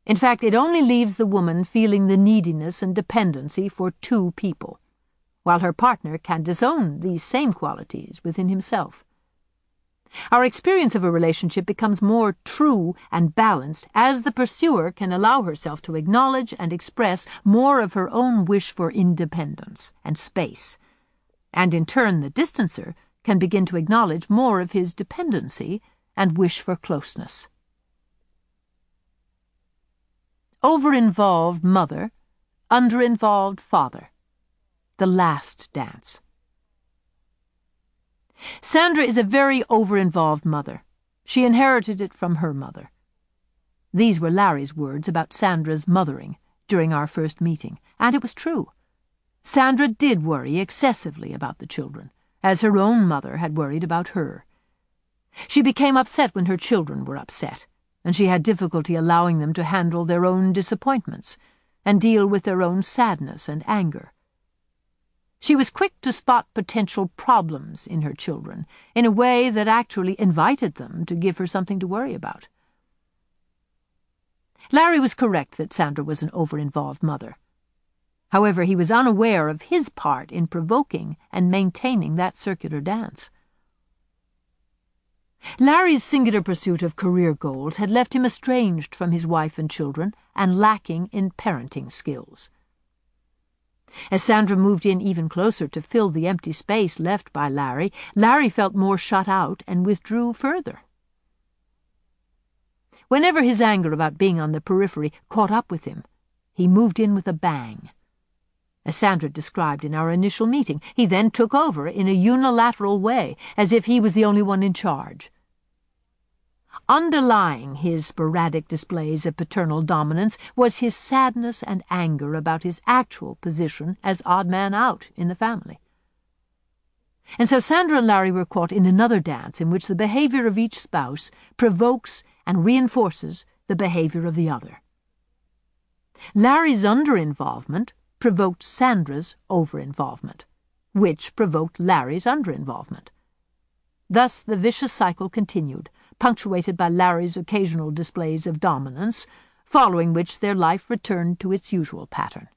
In fact, it only leaves the woman feeling the neediness and dependency for two people, while her partner can disown these same qualities within himself. Our experience of a relationship becomes more true and balanced as the pursuer can allow herself to acknowledge and express more of her own wish for independence and space, and in turn the distancer can begin to acknowledge more of his dependency and wish for closeness. Over-involved mother, under-involved father. The last dance. Sandra is a very over-involved mother. She inherited it from her mother. These were Larry's words about Sandra's mothering during our first meeting, and it was true. Sandra did worry excessively about the children, as her own mother had worried about her. She became upset when her children were upset, and she had difficulty allowing them to handle their own disappointments and deal with their own sadness and anger. She was quick to spot potential problems in her children in a way that actually invited them to give her something to worry about. Larry was correct that Sandra was an over-involved mother. However, he was unaware of his part in provoking and maintaining that circular dance. Larry's singular pursuit of career goals had left him estranged from his wife and children and lacking in parenting skills. As Sandra moved in even closer to fill the empty space left by Larry, Larry felt more shut out and withdrew further. Whenever his anger about being on the periphery caught up with him, he moved in with a bang. As Sandra described in our initial meeting, he then took over in a unilateral way, as if he was the only one in charge. Underlying his sporadic displays of paternal dominance was his sadness and anger about his actual position as odd man out in the family. And so Sandra and Larry were caught in another dance in which the behavior of each spouse provokes and reinforces the behavior of the other. Larry's under-involvement provoked Sandra's over-involvement, which provoked Larry's under-involvement. Thus the vicious cycle continued, punctuated by Larry's occasional displays of dominance, following which their life returned to its usual pattern.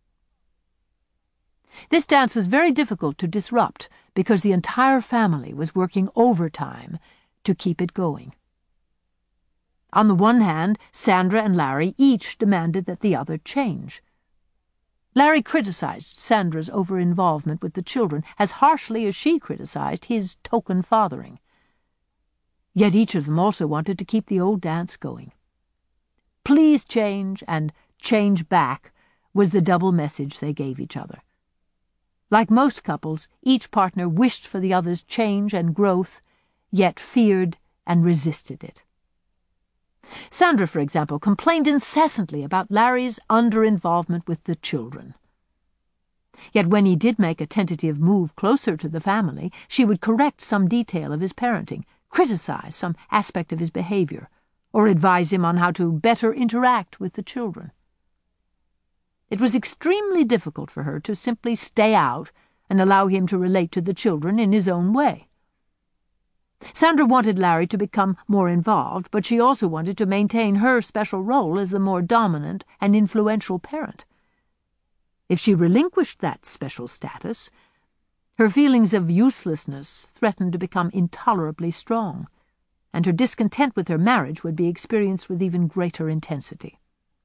This dance was very difficult to disrupt because the entire family was working overtime to keep it going. On the one hand, Sandra and Larry each demanded that the other change. Larry criticized Sandra's over-involvement with the children as harshly as she criticized his token fathering. Yet each of them also wanted to keep the old dance going. Please change and change back was the double message they gave each other. Like most couples, each partner wished for the other's change and growth, yet feared and resisted it. Sandra, for example, complained incessantly about Larry's under-involvement with the children. Yet when he did make a tentative move closer to the family, she would correct some detail of his parenting, criticize some aspect of his behavior, or advise him on how to better interact with the children. It was extremely difficult for her to simply stay out and allow him to relate to the children in his own way. Sandra wanted Larry to become more involved, but she also wanted to maintain her special role as the more dominant and influential parent. If she relinquished that special status, her feelings of uselessness threatened to become intolerably strong, and her discontent with her marriage would be experienced with even greater intensity.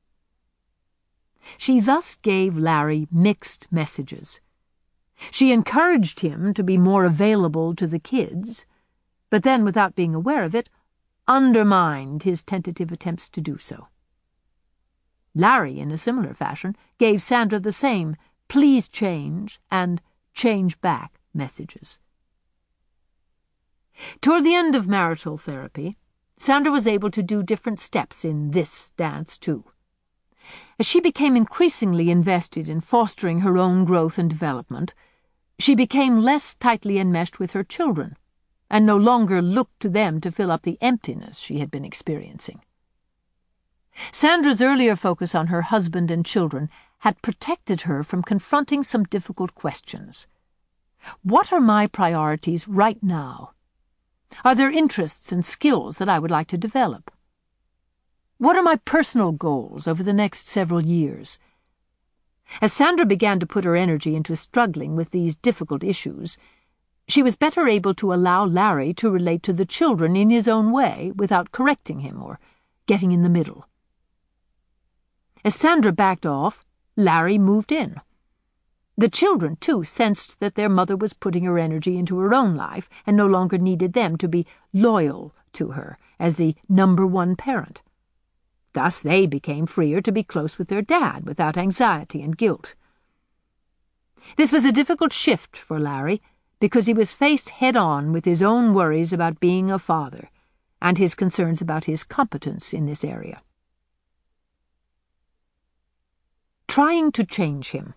She thus gave Larry mixed messages. She encouraged him to be more available to the kids, but then, without being aware of it, undermined his tentative attempts to do so. Larry, in a similar fashion, gave Sandra the same "please change" and "change back" messages. Toward the end of marital therapy, Sandra was able to do different steps in this dance, too. As she became increasingly invested in fostering her own growth and development, she became less tightly enmeshed with her children, and no longer looked to them to fill up the emptiness she had been experiencing. Sandra's earlier focus on her husband and children had protected her from confronting some difficult questions. What are my priorities right now? Are there interests and skills that I would like to develop? What are my personal goals over the next several years? As Sandra began to put her energy into struggling with these difficult issues, she was better able to allow Larry to relate to the children in his own way without correcting him or getting in the middle. As Sandra backed off, Larry moved in. The children, too, sensed that their mother was putting her energy into her own life and no longer needed them to be loyal to her as the #1 parent. Thus they became freer to be close with their dad without anxiety and guilt. This was a difficult shift for Larry because he was faced head-on with his own worries about being a father and his concerns about his competence in this area. Trying to change him.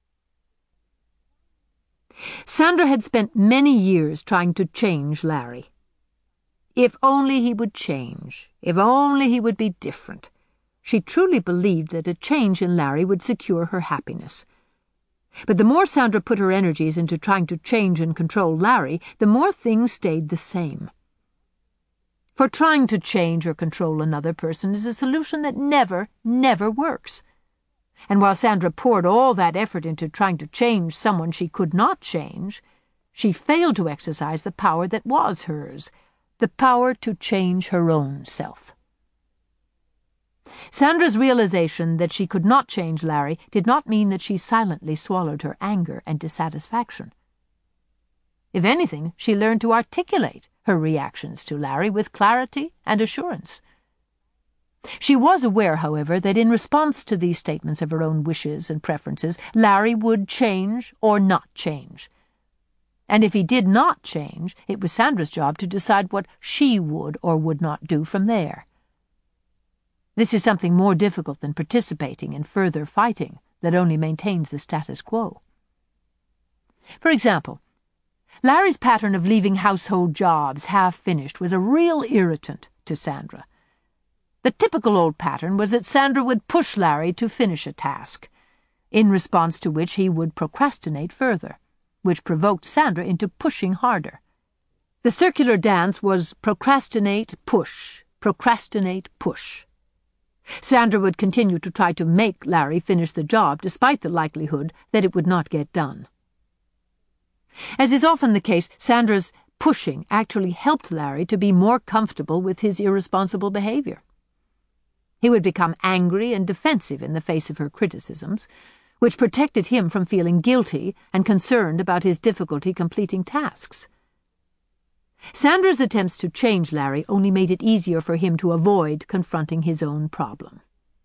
Sandra had spent many years trying to change Larry. If only he would change, if only he would be different. She truly believed that a change in Larry would secure her happiness. But the more Sandra put her energies into trying to change and control Larry, the more things stayed the same. For trying to change or control another person is a solution that never works. And while Sandra poured all that effort into trying to change someone she could not change, she failed to exercise the power that was hers, the power to change her own self. Sandra's realization that she could not change Larry did not mean that she silently swallowed her anger and dissatisfaction. If anything, she learned to articulate her reactions to Larry with clarity and assurance. She was aware, however, that in response to these statements of her own wishes and preferences, Larry would change or not change. And if he did not change, it was Sandra's job to decide what she would or would not do from there. This is something more difficult than participating in further fighting that only maintains the status quo. For example, Larry's pattern of leaving household jobs half-finished was a real irritant to Sandra. The typical old pattern was that Sandra would push Larry to finish a task, in response to which he would procrastinate further, which provoked Sandra into pushing harder. The circular dance was procrastinate, push, procrastinate, push. Sandra would continue to try to make Larry finish the job despite the likelihood that it would not get done. As is often the case, Sandra's pushing actually helped Larry to be more comfortable with his irresponsible behavior. He would become angry and defensive in the face of her criticisms, which protected him from feeling guilty and concerned about his difficulty completing tasks. Sandra's attempts to change Larry only made it easier for him to avoid confronting his own problem.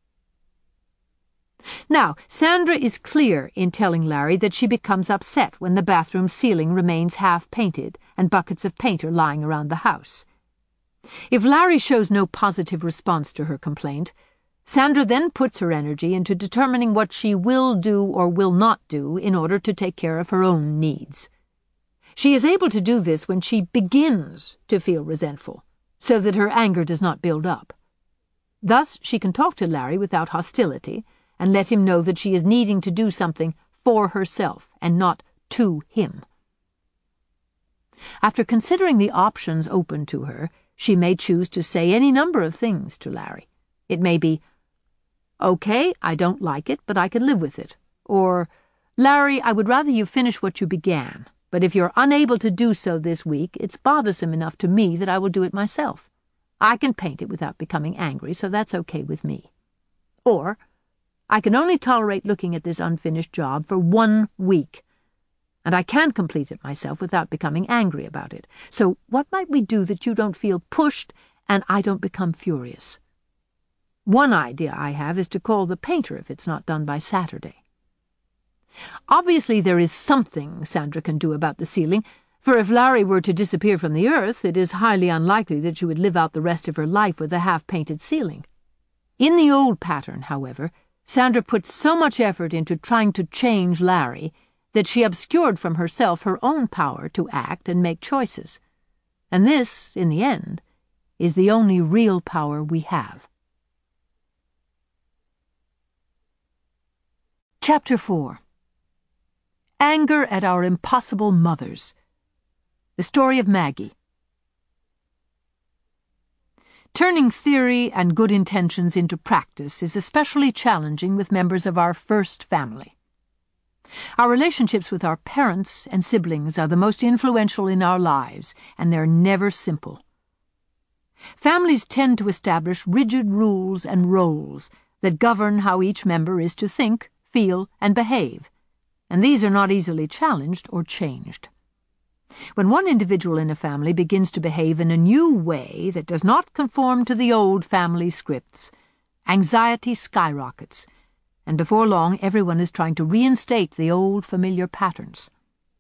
Now, Sandra is clear in telling Larry that she becomes upset when the bathroom ceiling remains half-painted and buckets of paint are lying around the house. If Larry shows no positive response to her complaint, Sandra then puts her energy into determining what she will do or will not do in order to take care of her own needs. She is able to do this when she begins to feel resentful, so that her anger does not build up. Thus, she can talk to Larry without hostility and let him know that she is needing to do something for herself and not to him. After considering the options open to her, she may choose to say any number of things to Larry. It may be, "Okay, I don't like it, but I can live with it." Or, "Larry, I would rather you finish what you began, but if you're unable to do so this week, it's bothersome enough to me that I will do it myself. I can paint it without becoming angry, so that's okay with me." Or, "I can only tolerate looking at this unfinished job for 1 week, and I can't complete it myself without becoming angry about it. So what might we do that you don't feel pushed and I don't become furious? One idea I have is to call the painter if it's not done by Saturday." Obviously there is something Sandra can do about the ceiling, for if Larry were to disappear from the earth, it is highly unlikely that she would live out the rest of her life with a half-painted ceiling. In the old pattern, however, Sandra put so much effort into trying to change Larry that she obscured from herself her own power to act and make choices. And this, in the end, is the only real power we have. Chapter 4. Anger at Our Impossible Mothers. The Story of Maggie. Turning theory and good intentions into practice is especially challenging with members of our first family. Our relationships with our parents and siblings are the most influential in our lives, and they're never simple. Families tend to establish rigid rules and roles that govern how each member is to think, feel, and behave, and these are not easily challenged or changed. When one individual in a family begins to behave in a new way that does not conform to the old family scripts, anxiety skyrockets, and before long everyone is trying to reinstate the old familiar patterns.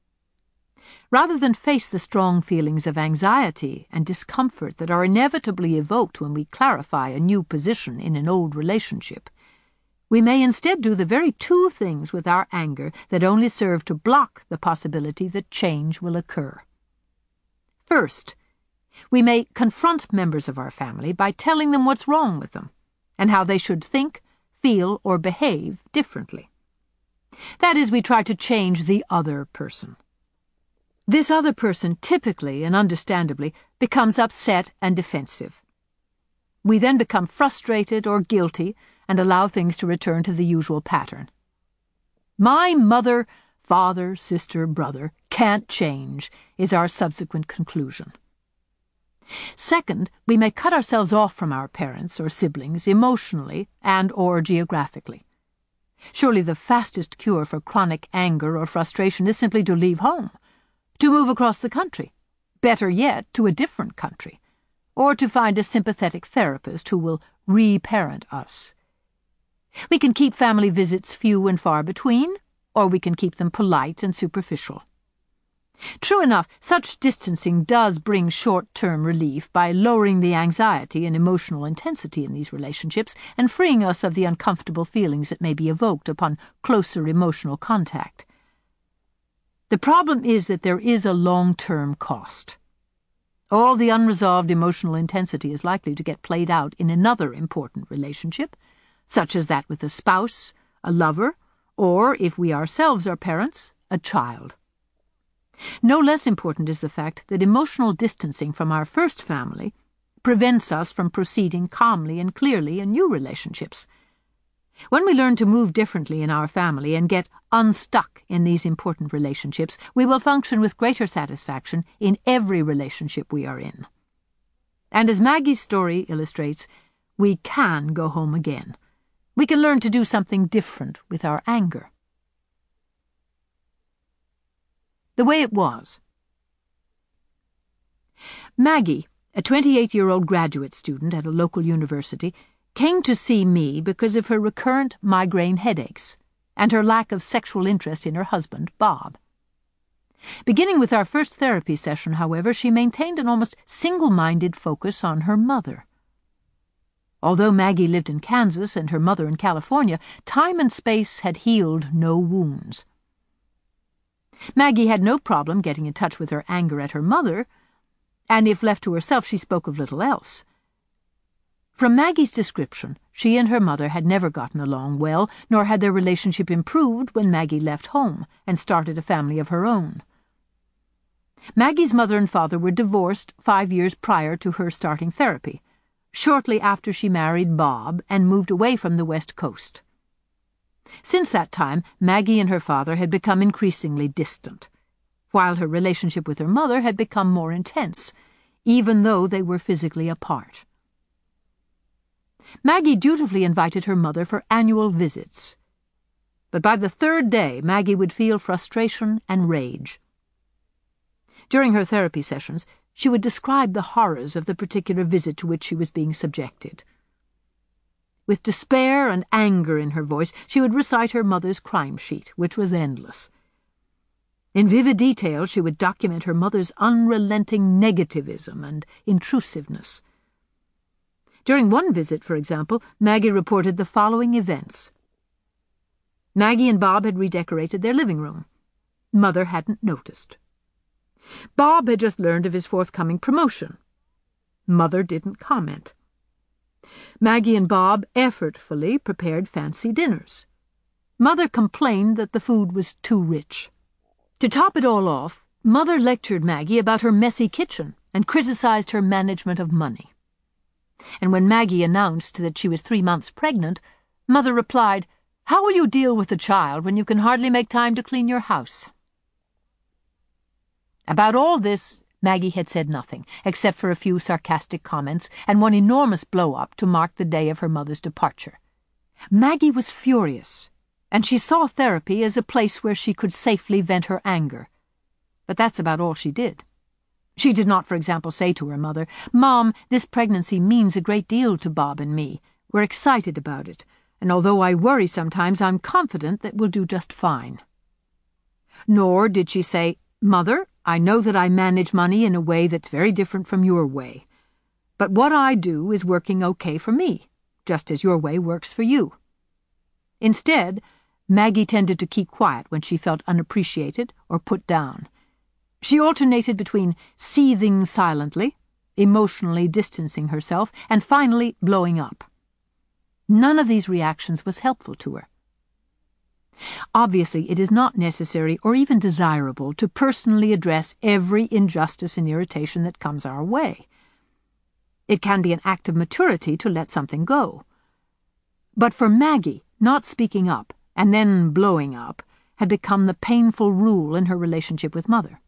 Rather than face the strong feelings of anxiety and discomfort that are inevitably evoked when we clarify a new position in an old relationship, we may instead do the very two things with our anger that only serve to block the possibility that change will occur. First, we may confront members of our family by telling them what's wrong with them and how they should think, feel, or behave differently. That is, we try to change the other person. This other person typically and understandably becomes upset and defensive. We then become frustrated or guilty and allow things to return to the usual pattern. My mother, father, sister, brother can't change is our subsequent conclusion. Second, we may cut ourselves off from our parents or siblings emotionally and/or geographically. Surely the fastest cure for chronic anger or frustration is simply to leave home, to move across the country, better yet, to a different country, or to find a sympathetic therapist who will re-parent us. We can keep family visits few and far between, or we can keep them polite and superficial. True enough, such distancing does bring short-term relief by lowering the anxiety and emotional intensity in these relationships and freeing us of the uncomfortable feelings that may be evoked upon closer emotional contact. The problem is that there is a long-term cost. All the unresolved emotional intensity is likely to get played out in another important relationship, such as that with a spouse, a lover, or, if we ourselves are parents, a child. No less important is the fact that emotional distancing from our first family prevents us from proceeding calmly and clearly in new relationships. When we learn to move differently in our family and get unstuck in these important relationships, we will function with greater satisfaction in every relationship we are in. And as Maggie's story illustrates, we can go home again. We can learn to do something different with our anger. The way it was. Maggie, a 28-year-old graduate student at a local university, came to see me because of her recurrent migraine headaches and her lack of sexual interest in her husband, Bob. Beginning with our first therapy session, however, she maintained an almost single-minded focus on her mother. Although Maggie lived in Kansas and her mother in California, time and space had healed no wounds. Maggie had no problem getting in touch with her anger at her mother, and if left to herself she spoke of little else. From Maggie's description, she and her mother had never gotten along well, nor had their relationship improved when Maggie left home and started a family of her own. Maggie's mother and father were divorced 5 years prior to her starting therapy, shortly after she married Bob and moved away from the West Coast. Since that time, Maggie and her father had become increasingly distant, while her relationship with her mother had become more intense, even though they were physically apart. Maggie dutifully invited her mother for annual visits, but by the third day Maggie would feel frustration and rage. During her therapy sessions, she would describe the horrors of the particular visit to which she was being subjected. With despair and anger in her voice, she would recite her mother's crime sheet, which was endless. In vivid detail, she would document her mother's unrelenting negativism and intrusiveness. During one visit, for example, Maggie reported the following events. Maggie and Bob had redecorated their living room. Mother hadn't noticed. Bob had just learned of his forthcoming promotion. Mother didn't comment. Maggie and Bob effortfully prepared fancy dinners. Mother complained that the food was too rich. To top it all off, Mother lectured Maggie about her messy kitchen and criticized her management of money. And when Maggie announced that she was 3 months pregnant, Mother replied, "How will you deal with the child when you can hardly make time to clean your house?" About all this, Maggie had said nothing, except for a few sarcastic comments and one enormous blow-up to mark the day of her mother's departure. Maggie was furious, and she saw therapy as a place where she could safely vent her anger. But that's about all she did. She did not, for example, say to her mother, "Mom, this pregnancy means a great deal to Bob and me. We're excited about it, and although I worry sometimes, I'm confident that we'll do just fine." Nor did she say, "Mother, I know that I manage money in a way that's very different from your way. But what I do is working okay for me, just as your way works for you." Instead, Maggie tended to keep quiet when she felt unappreciated or put down. She alternated between seething silently, emotionally distancing herself, and finally blowing up. None of these reactions was helpful to her. Obviously, it is not necessary or even desirable to personally address every injustice and irritation that comes our way. It can be an act of maturity to let something go. But for Maggie, not speaking up and then blowing up had become the painful rule in her relationship with Mother.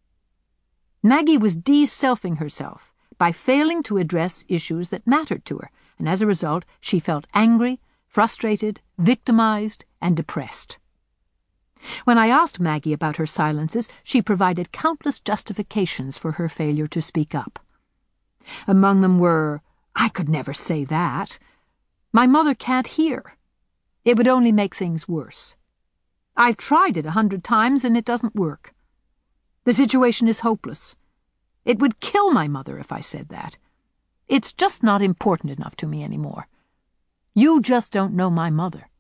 Maggie was de-selfing herself by failing to address issues that mattered to her, and as a result, she felt angry, frustrated, victimized, and depressed. When I asked Maggie about her silences, she provided countless justifications for her failure to speak up. Among them were, "I could never say that. My mother can't hear. It would only make things worse. I've tried it 100 times and it doesn't work. The situation is hopeless. It would kill my mother if I said that. It's just not important enough to me anymore. You just don't know my mother."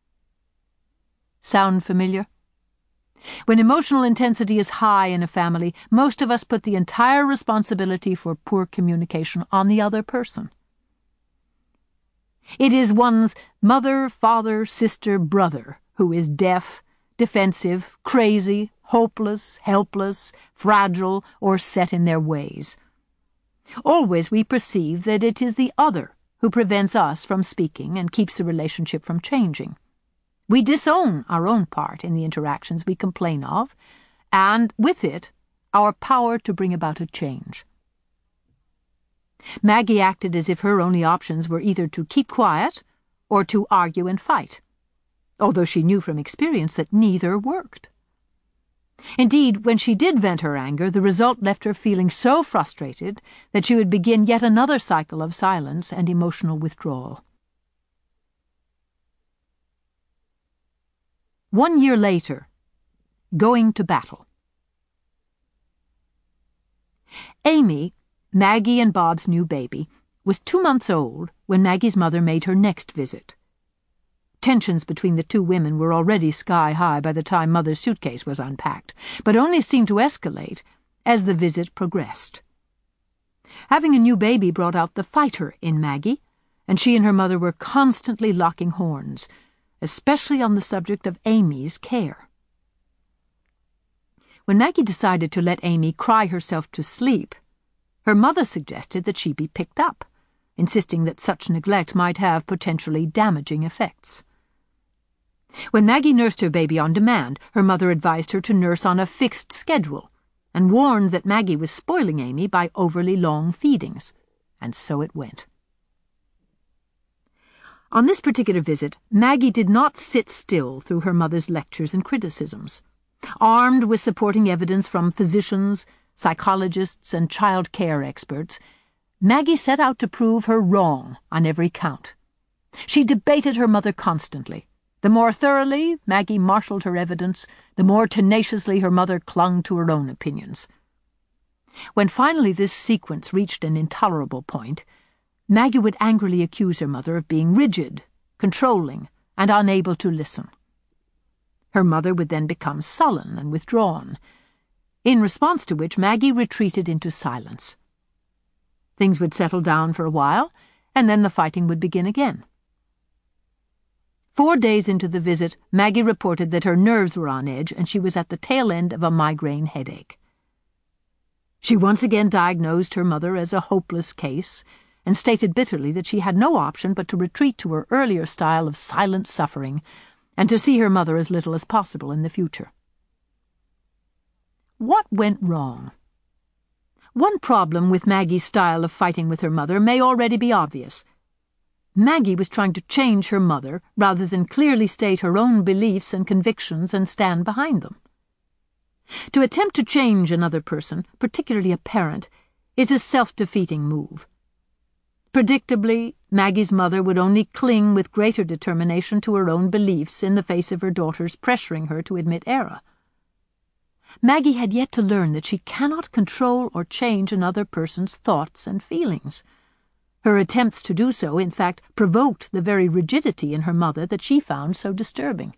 Sound familiar? When emotional intensity is high in a family, most of us put the entire responsibility for poor communication on the other person. It is one's mother, father, sister, brother who is deaf, defensive, crazy, hopeless, helpless, fragile, or set in their ways. Always we perceive that it is the other who prevents us from speaking and keeps the relationship from changing. We disown our own part in the interactions we complain of, and, with it, our power to bring about a change. Maggie acted as if her only options were either to keep quiet or to argue and fight, although she knew from experience that neither worked. Indeed, when she did vent her anger, the result left her feeling so frustrated that she would begin yet another cycle of silence and emotional withdrawal. 1 year later, going to battle. Amy, Maggie and Bob's new baby, was 2 months old when Maggie's mother made her next visit. Tensions between the two women were already sky-high by the time Mother's suitcase was unpacked, but only seemed to escalate as the visit progressed. Having a new baby brought out the fighter in Maggie, and she and her mother were constantly locking horns, especially on the subject of Amy's care. When Maggie decided to let Amy cry herself to sleep, her mother suggested that she be picked up, insisting that such neglect might have potentially damaging effects. When Maggie nursed her baby on demand, her mother advised her to nurse on a fixed schedule, and warned that Maggie was spoiling Amy by overly long feedings, and so it went. On this particular visit, Maggie did not sit still through her mother's lectures and criticisms. Armed with supporting evidence from physicians, psychologists, and child care experts, Maggie set out to prove her wrong on every count. She debated her mother constantly. The more thoroughly Maggie marshaled her evidence, the more tenaciously her mother clung to her own opinions. When finally this sequence reached an intolerable point, Maggie would angrily accuse her mother of being rigid, controlling, and unable to listen. Her mother would then become sullen and withdrawn, in response to which Maggie retreated into silence. Things would settle down for a while, and then the fighting would begin again. 4 days into the visit, Maggie reported that her nerves were on edge and she was at the tail end of a migraine headache. She once again diagnosed her mother as a hopeless case, and stated bitterly that she had no option but to retreat to her earlier style of silent suffering and to see her mother as little as possible in the future. What went wrong? One problem with Maggie's style of fighting with her mother may already be obvious. Maggie was trying to change her mother rather than clearly state her own beliefs and convictions and stand behind them. To attempt to change another person, particularly a parent, is a self-defeating move. Predictably, Maggie's mother would only cling with greater determination to her own beliefs in the face of her daughter's pressuring her to admit error. Maggie had yet to learn that she cannot control or change another person's thoughts and feelings. Her attempts to do so, in fact, provoked the very rigidity in her mother that she found so disturbing.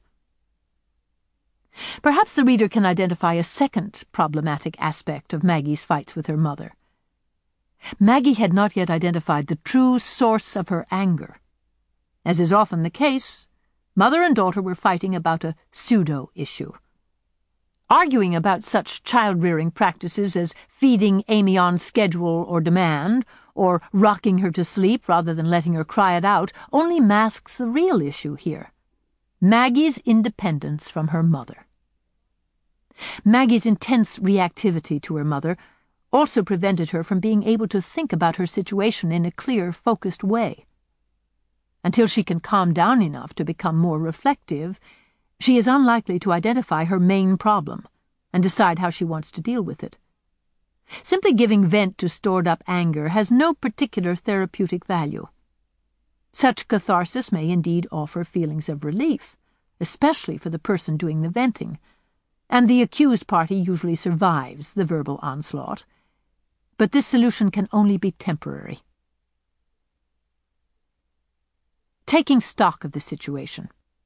Perhaps the reader can identify a second problematic aspect of Maggie's fights with her mother. Maggie had not yet identified the true source of her anger. As is often the case, mother and daughter were fighting about a pseudo-issue. Arguing about such child-rearing practices as feeding Amy on schedule or demand, or rocking her to sleep rather than letting her cry it out, only masks the real issue here: Maggie's independence from her mother. Maggie's intense reactivity to her mother also prevented her from being able to think about her situation in a clear, focused way. Until she can calm down enough to become more reflective, she is unlikely to identify her main problem and decide how she wants to deal with it. Simply giving vent to stored-up anger has no particular therapeutic value. Such catharsis may indeed offer feelings of relief, especially for the person doing the venting, and the accused party usually survives the verbal onslaught. But this solution can only be temporary. Taking stock of the situation.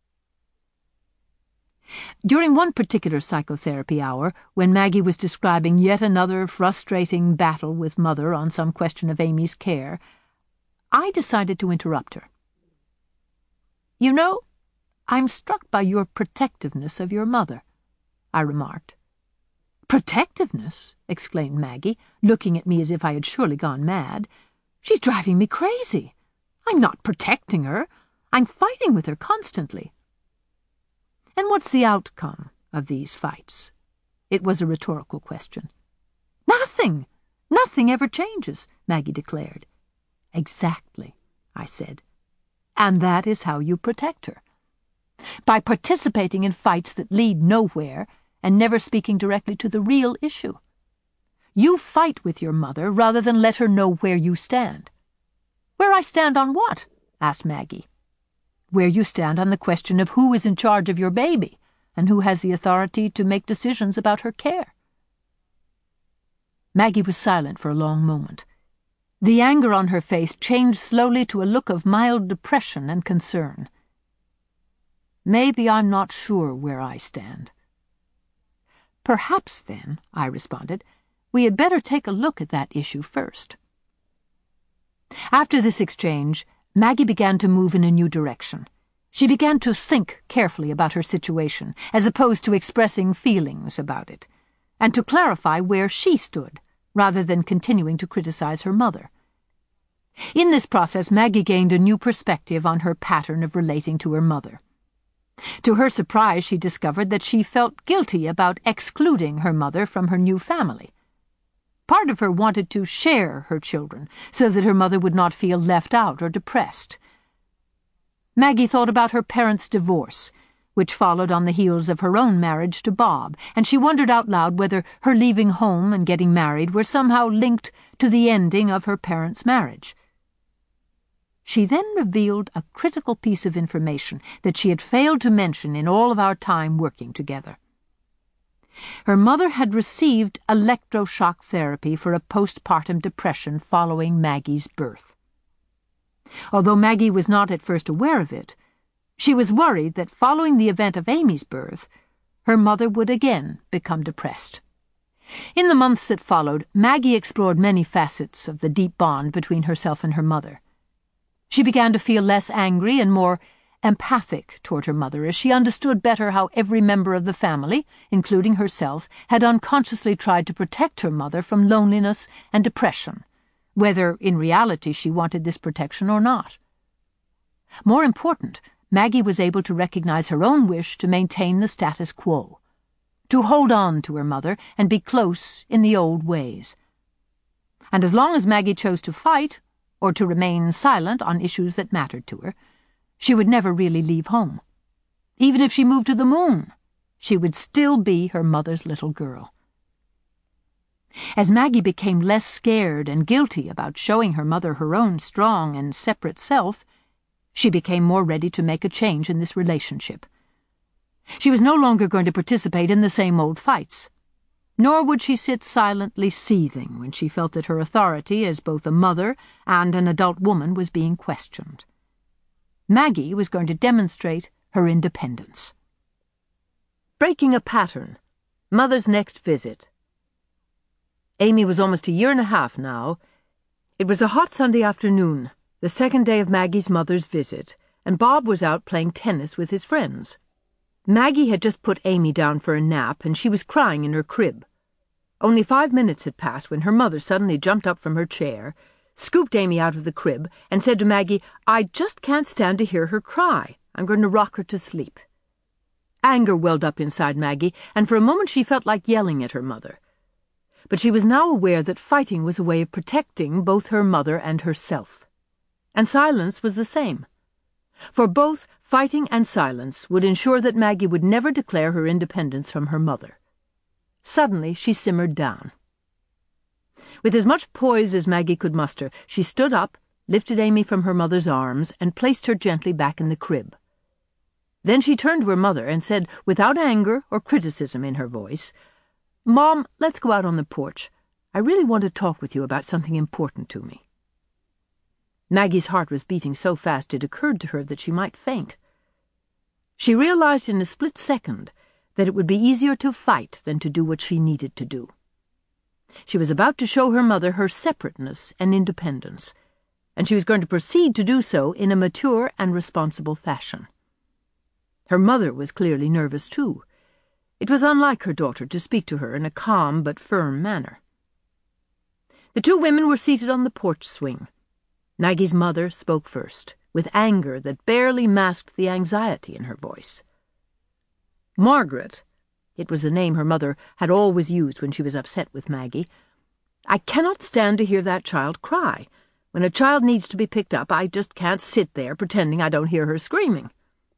During one particular psychotherapy hour, when Maggie was describing yet another frustrating battle with Mother on some question of Amy's care, I decided to interrupt her. "You know, I'm struck by your protectiveness of your mother," I remarked. "Protectiveness?" exclaimed Maggie, looking at me as if I had surely gone mad. "She's driving me crazy. I'm not protecting her. I'm fighting with her constantly." "And what's the outcome of these fights?" It was a rhetorical question. "Nothing! Nothing ever changes," Maggie declared. "Exactly," I said. "And that is how you protect her. By participating in fights that lead nowhere and never speaking directly to the real issue. You fight with your mother rather than let her know where you stand." "Where I stand on what?" asked Maggie. "Where you stand on the question of who is in charge of your baby and who has the authority to make decisions about her care." Maggie was silent for a long moment. The anger on her face changed slowly to a look of mild depression and concern. "Maybe I'm not sure where I stand." "Perhaps, then," I responded, "we had better take a look at that issue first." After this exchange, Maggie began to move in a new direction. She began to think carefully about her situation, as opposed to expressing feelings about it, and to clarify where she stood, rather than continuing to criticize her mother. In this process, Maggie gained a new perspective on her pattern of relating to her mother. To her surprise, she discovered that she felt guilty about excluding her mother from her new family. Part of her wanted to share her children, so that her mother would not feel left out or depressed. Maggie thought about her parents' divorce, which followed on the heels of her own marriage to Bob, and she wondered out loud whether her leaving home and getting married were somehow linked to the ending of her parents' marriage. She then revealed a critical piece of information that she had failed to mention in all of our time working together. Her mother had received electroshock therapy for a postpartum depression following Maggie's birth. Although Maggie was not at first aware of it, she was worried that following the event of Amy's birth, her mother would again become depressed. In the months that followed, Maggie explored many facets of the deep bond between herself and her mother. She began to feel less angry and more empathic toward her mother as she understood better how every member of the family, including herself, had unconsciously tried to protect her mother from loneliness and depression, whether in reality she wanted this protection or not. More important, Maggie was able to recognize her own wish to maintain the status quo, to hold on to her mother and be close in the old ways. And as long as Maggie chose to fight, or to remain silent on issues that mattered to her, she would never really leave home. Even if she moved to the moon, she would still be her mother's little girl. As Maggie became less scared and guilty about showing her mother her own strong and separate self, she became more ready to make a change in this relationship. She was no longer going to participate in the same old fights, nor would she sit silently seething when she felt that her authority as both a mother and an adult woman was being questioned. Maggie was going to demonstrate her independence. Breaking a pattern. Mother's next visit. Amy was almost a year and a half now. It was a hot Sunday afternoon, the second day of Maggie's mother's visit, and Bob was out playing tennis with his friends. Maggie had just put Amy down for a nap, and she was crying in her crib. Only 5 minutes had passed when her mother suddenly jumped up from her chair, scooped Amy out of the crib, and said to Maggie, "I just can't stand to hear her cry. I'm going to rock her to sleep." Anger welled up inside Maggie, and for a moment she felt like yelling at her mother. But she was now aware that fighting was a way of protecting both her mother and herself. And silence was the same. For both fighting and silence would ensure that Maggie would never declare her independence from her mother. Suddenly she simmered down. With as much poise as Maggie could muster, she stood up, lifted Amy from her mother's arms, and placed her gently back in the crib. Then she turned to her mother and said, without anger or criticism in her voice, "Mom, let's go out on the porch. I really want to talk with you about something important to me." Maggie's heart was beating so fast it occurred to her that she might faint. She realized in a split second that it would be easier to fight than to do what she needed to do. She was about to show her mother her separateness and independence, and she was going to proceed to do so in a mature and responsible fashion. Her mother was clearly nervous too. It was unlike her daughter to speak to her in a calm but firm manner. The two women were seated on the porch swing. Maggie's mother spoke first, with anger that barely masked the anxiety in her voice. "Margaret," it was the name her mother had always used when she was upset with Maggie, "I cannot stand to hear that child cry. When a child needs to be picked up, I just can't sit there pretending I don't hear her screaming."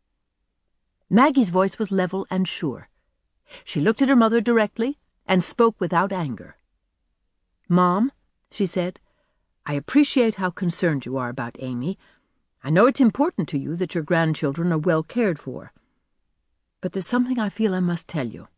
Maggie's voice was level and sure. She looked at her mother directly and spoke without anger. "Mom," she said, "I appreciate how concerned you are about Amy. I know it's important to you that your grandchildren are well cared for. But there's something I feel I must tell you."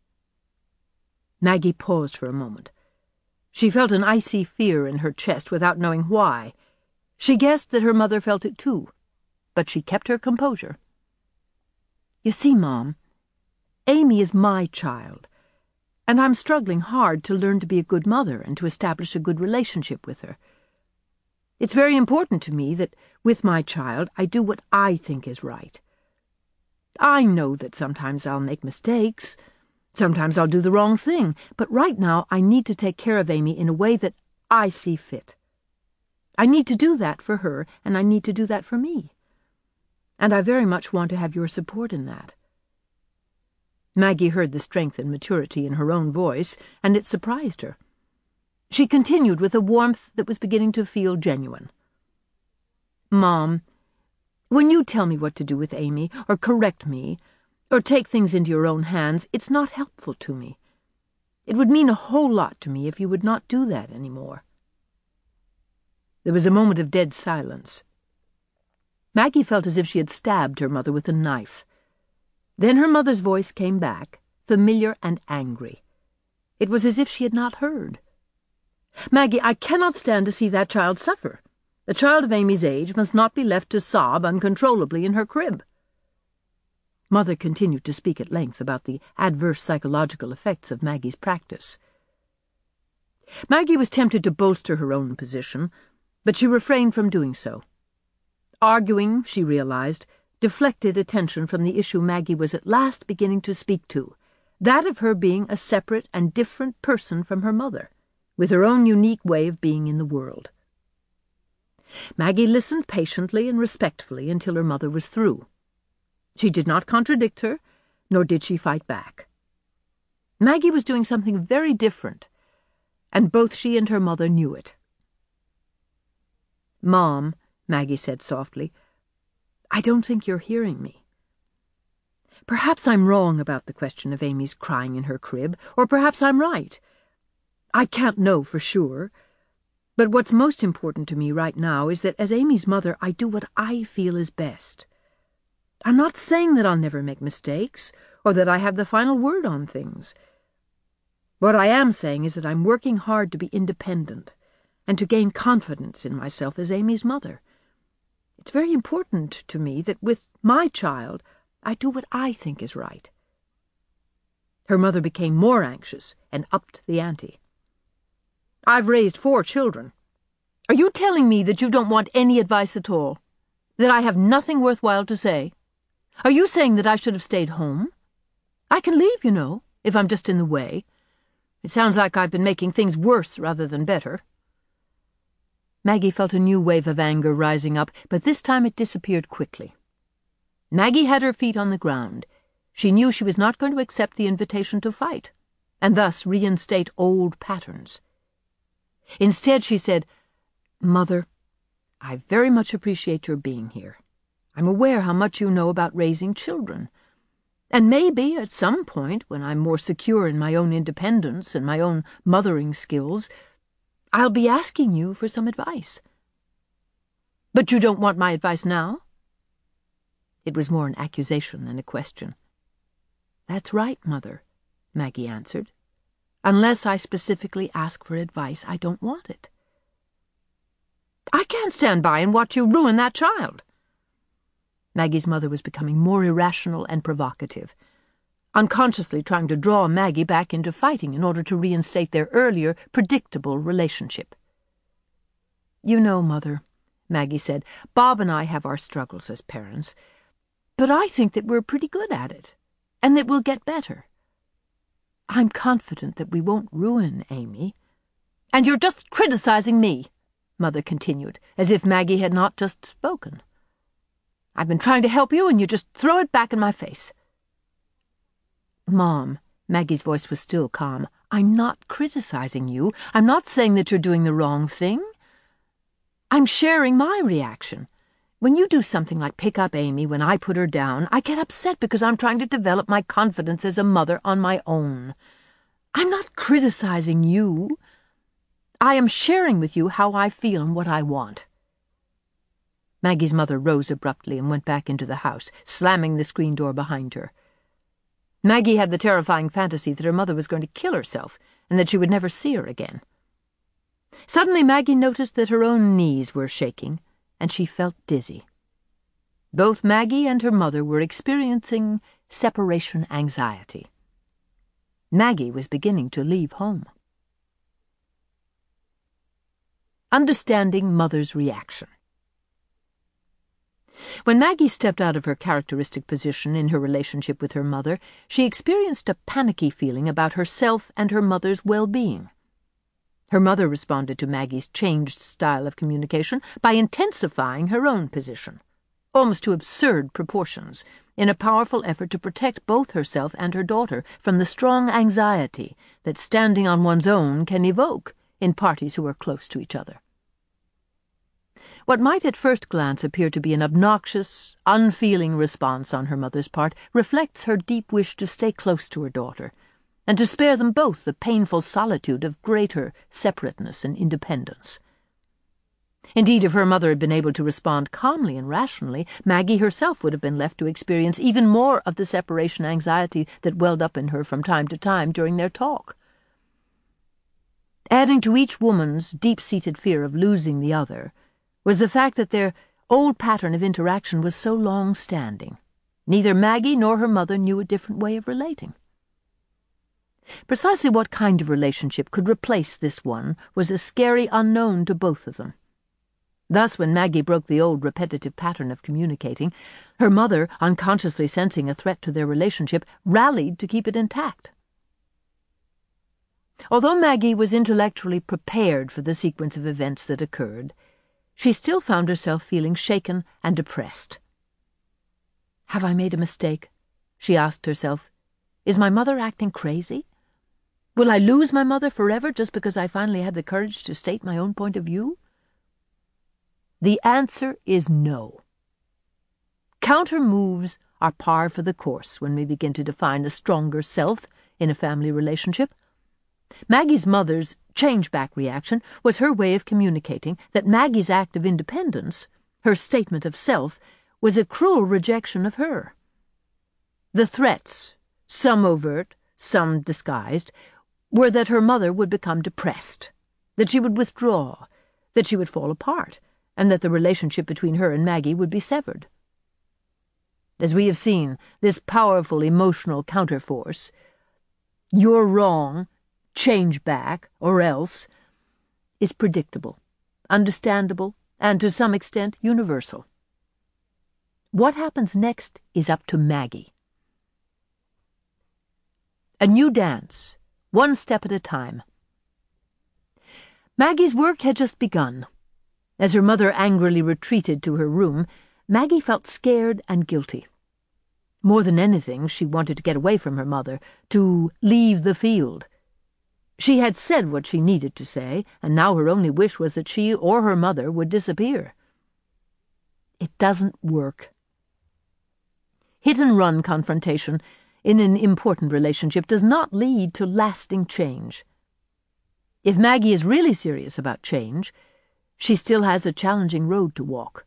Maggie paused for a moment. She felt an icy fear in her chest without knowing why. She guessed that her mother felt it too, but she kept her composure. "You see, Mom, Amy is my child, and I'm struggling hard to learn to be a good mother and to establish a good relationship with her. It's very important to me that, with my child, I do what I think is right. I know that sometimes I'll make mistakes, sometimes I'll do the wrong thing, but right now I need to take care of Amy in a way that I see fit. I need to do that for her, and I need to do that for me. And I very much want to have your support in that." Maggie heard the strength and maturity in her own voice, and it surprised her. She continued with a warmth that was beginning to feel genuine. "Mom, when you tell me what to do with Amy, or correct me, or take things into your own hands, it's not helpful to me. It would mean a whole lot to me if you would not do that any more." There was a moment of dead silence. Maggie felt as if she had stabbed her mother with a knife. Then her mother's voice came back, familiar and angry. It was as if she had not heard. "Maggie, I cannot stand to see that child suffer. A child of Amy's age must not be left to sob uncontrollably in her crib." Mother continued to speak at length about the adverse psychological effects of Maggie's practice. Maggie was tempted to bolster her own position, but she refrained from doing so. Arguing, she realized, deflected attention from the issue Maggie was at last beginning to speak to, that of her being a separate and different person from her mother, with her own unique way of being in the world. Maggie listened patiently and respectfully until her mother was through. She did not contradict her, nor did she fight back. Maggie was doing something very different, and both she and her mother knew it. "Mom," Maggie said softly, "I don't think you're hearing me. Perhaps I'm wrong about the question of Amy's crying in her crib, or perhaps I'm right. I can't know for sure. But what's most important to me right now is that as Amy's mother, I do what I feel is best. I'm not saying that I'll never make mistakes, or that I have the final word on things. What I am saying is that I'm working hard to be independent and to gain confidence in myself as Amy's mother. It's very important to me that with my child, I do what I think is right." Her mother became more anxious and upped the ante. "I've raised 4 children. Are you telling me that you don't want any advice at all? That I have nothing worthwhile to say? Are you saying that I should have stayed home? I can leave, you know, if I'm just in the way. It sounds like I've been making things worse rather than better." Maggie felt a new wave of anger rising up, but this time it disappeared quickly. Maggie had her feet on the ground. She knew she was not going to accept the invitation to fight, and thus reinstate old patterns. Instead, she said, "Mother, I very much appreciate your being here. I'm aware how much you know about raising children. And maybe, at some point, when I'm more secure in my own independence and my own mothering skills, I'll be asking you for some advice. But you don't want my advice now?" It was more an accusation than a question. "That's right, Mother," Maggie answered. "Unless I specifically ask for advice, I don't want it." "I can't stand by and watch you ruin that child." Maggie's mother was becoming more irrational and provocative, unconsciously trying to draw Maggie back into fighting in order to reinstate their earlier, predictable relationship. "You know, Mother," Maggie said, "Bob and I have our struggles as parents, but I think that we're pretty good at it, and that we'll get better. I'm confident that we won't ruin Amy." "And you're just criticizing me," Mother continued, as if Maggie had not just spoken. "I've been trying to help you, and you just throw it back in my face." "Mom," Maggie's voice was still calm, "I'm not criticizing you. I'm not saying that you're doing the wrong thing. I'm sharing my reaction. When you do something like pick up Amy when I put her down, I get upset because I'm trying to develop my confidence as a mother on my own. I'm not criticizing you. I am sharing with you how I feel and what I want." Maggie's mother rose abruptly and went back into the house, slamming the screen door behind her. Maggie had the terrifying fantasy that her mother was going to kill herself and that she would never see her again. Suddenly Maggie noticed that her own knees were shaking, and she felt dizzy. Both Maggie and her mother were experiencing separation anxiety. Maggie was beginning to leave home. Understanding Mother's reaction. When Maggie stepped out of her characteristic position in her relationship with her mother, she experienced a panicky feeling about herself and her mother's well-being. Her mother responded to Maggie's changed style of communication by intensifying her own position, almost to absurd proportions, in a powerful effort to protect both herself and her daughter from the strong anxiety that standing on one's own can evoke in parties who are close to each other. What might at first glance appear to be an obnoxious, unfeeling response on her mother's part reflects her deep wish to stay close to her daughter, and to spare them both the painful solitude of greater separateness and independence. Indeed, if her mother had been able to respond calmly and rationally, Maggie herself would have been left to experience even more of the separation anxiety that welled up in her from time to time during their talk. Adding to each woman's deep-seated fear of losing the other was the fact that their old pattern of interaction was so long-standing. Neither Maggie nor her mother knew a different way of relating. Precisely what kind of relationship could replace this one was a scary unknown to both of them. Thus, when Maggie broke the old repetitive pattern of communicating, her mother, unconsciously sensing a threat to their relationship, rallied to keep it intact. Although Maggie was intellectually prepared for the sequence of events that occurred, she still found herself feeling shaken and depressed. "Have I made a mistake?" she asked herself. "Is my mother acting crazy? Will I lose my mother forever just because I finally had the courage to state my own point of view?" The answer is no. Counter moves are par for the course when we begin to define a stronger self in a family relationship. Maggie's mother's change-back reaction was her way of communicating that Maggie's act of independence, her statement of self, was a cruel rejection of her. The threats, some overt, some disguised, were that her mother would become depressed, that she would withdraw, that she would fall apart, and that the relationship between her and Maggie would be severed. As we have seen, this powerful emotional counterforce, "You're wrong, change back, or else," is predictable, understandable, and to some extent universal. What happens next is up to Maggie. A new dance, one step at a time. Maggie's work had just begun. As her mother angrily retreated to her room, Maggie felt scared and guilty. More than anything, she wanted to get away from her mother, to leave the field. She had said what she needed to say, and now her only wish was that she or her mother would disappear. It doesn't work. Hit-and-run confrontation in an important relationship does not lead to lasting change. If Maggie is really serious about change, she still has a challenging road to walk.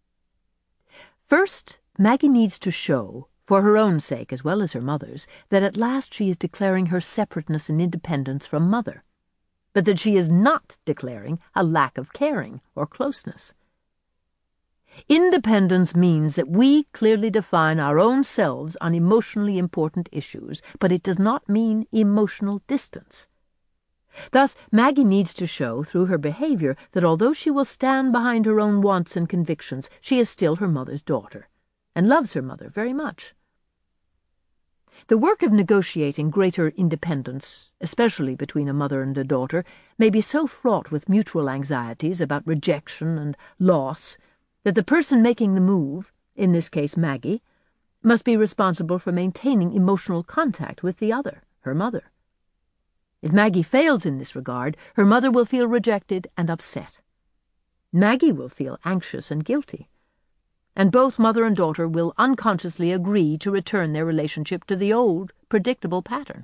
First, Maggie needs to show, for her own sake as well as her mother's, that at last she is declaring her separateness and independence from Mother, but that she is not declaring a lack of caring or closeness. Independence means that we clearly define our own selves on emotionally important issues, but it does not mean emotional distance. Thus, Maggie needs to show, through her behavior, that although she will stand behind her own wants and convictions, she is still her mother's daughter, and loves her mother very much. The work of negotiating greater independence, especially between a mother and a daughter, may be so fraught with mutual anxieties about rejection and loss that the person making the move, in this case Maggie, must be responsible for maintaining emotional contact with the other, her mother. If Maggie fails in this regard, her mother will feel rejected and upset. Maggie will feel anxious and guilty, and both mother and daughter will unconsciously agree to return their relationship to the old, predictable pattern.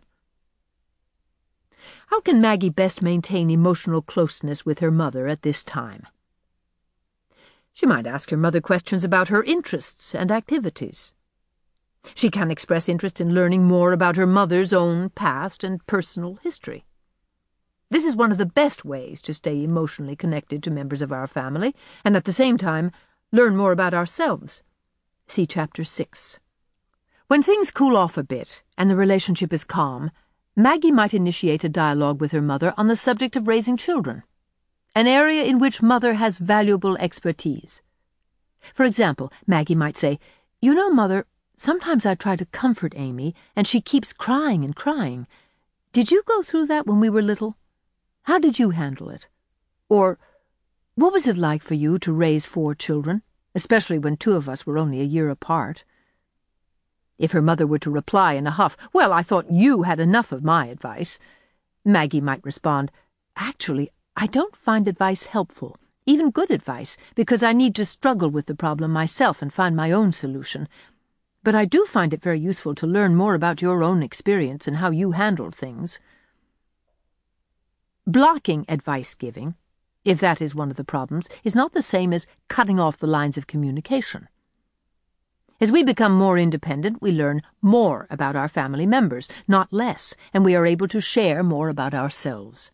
How can Maggie best maintain emotional closeness with her mother at this time? She might ask her mother questions about her interests and activities. She can express interest in learning more about her mother's own past and personal history. This is one of the best ways to stay emotionally connected to members of our family, and at the same time, learn more about ourselves. See Chapter 6. When things cool off a bit and the relationship is calm, Maggie might initiate a dialogue with her mother on the subject of raising children, an area in which Mother has valuable expertise. For example, Maggie might say, "You know, Mother, sometimes I try to comfort Amy, and she keeps crying and crying. Did you go through that when we were little? How did you handle it? Or, what was it like for you to raise 4 children, especially when 2 of us were only a year apart?" If her mother were to reply in a huff, "Well, I thought you had enough of my advice," Maggie might respond, "Actually, I don't find advice helpful, even good advice, because I need to struggle with the problem myself and find my own solution. But I do find it very useful to learn more about your own experience and how you handled things." Blocking advice-giving, if that is one of the problems, is not the same as cutting off the lines of communication. As we become more independent, we learn more about our family members, not less, and we are able to share more about ourselves.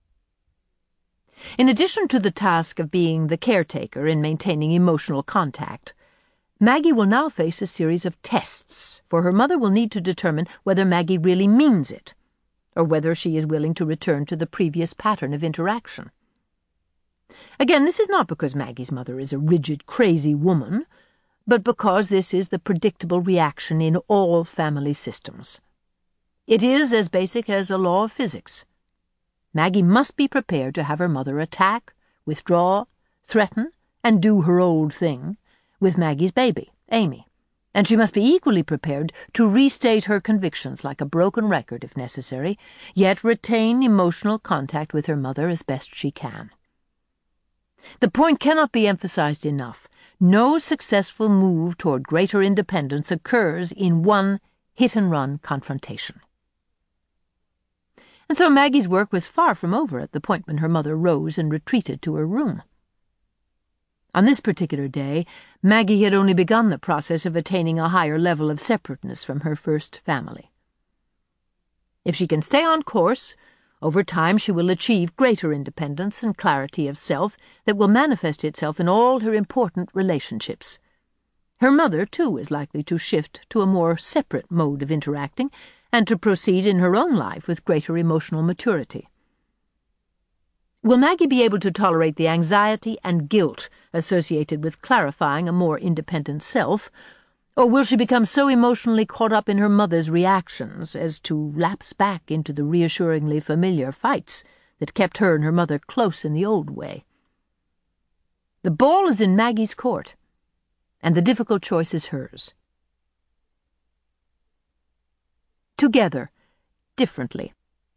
In addition to the task of being the caretaker and maintaining emotional contact, Maggie will now face a series of tests, for her mother will need to determine whether Maggie really means it, or whether she is willing to return to the previous pattern of interaction. Again, this is not because Maggie's mother is a rigid, crazy woman, but because this is the predictable reaction in all family systems. It is as basic as a law of physics. Maggie must be prepared to have her mother attack, withdraw, threaten, and do her old thing with Maggie's baby, Amy, and she must be equally prepared to restate her convictions like a broken record if necessary, yet retain emotional contact with her mother as best she can. The point cannot be emphasized enough. No successful move toward greater independence occurs in one hit-and-run confrontation. And so Maggie's work was far from over at the point when her mother rose and retreated to her room. On this particular day, Maggie had only begun the process of attaining a higher level of separateness from her first family. If she can stay on course, over time she will achieve greater independence and clarity of self that will manifest itself in all her important relationships. Her mother, too, is likely to shift to a more separate mode of interacting and to proceed in her own life with greater emotional maturity. Will Maggie be able to tolerate the anxiety and guilt associated with clarifying a more independent self, or will she become so emotionally caught up in her mother's reactions as to lapse back into the reassuringly familiar fights that kept her and her mother close in the old way? The ball is in Maggie's court, and the difficult choice is hers. Together, differently.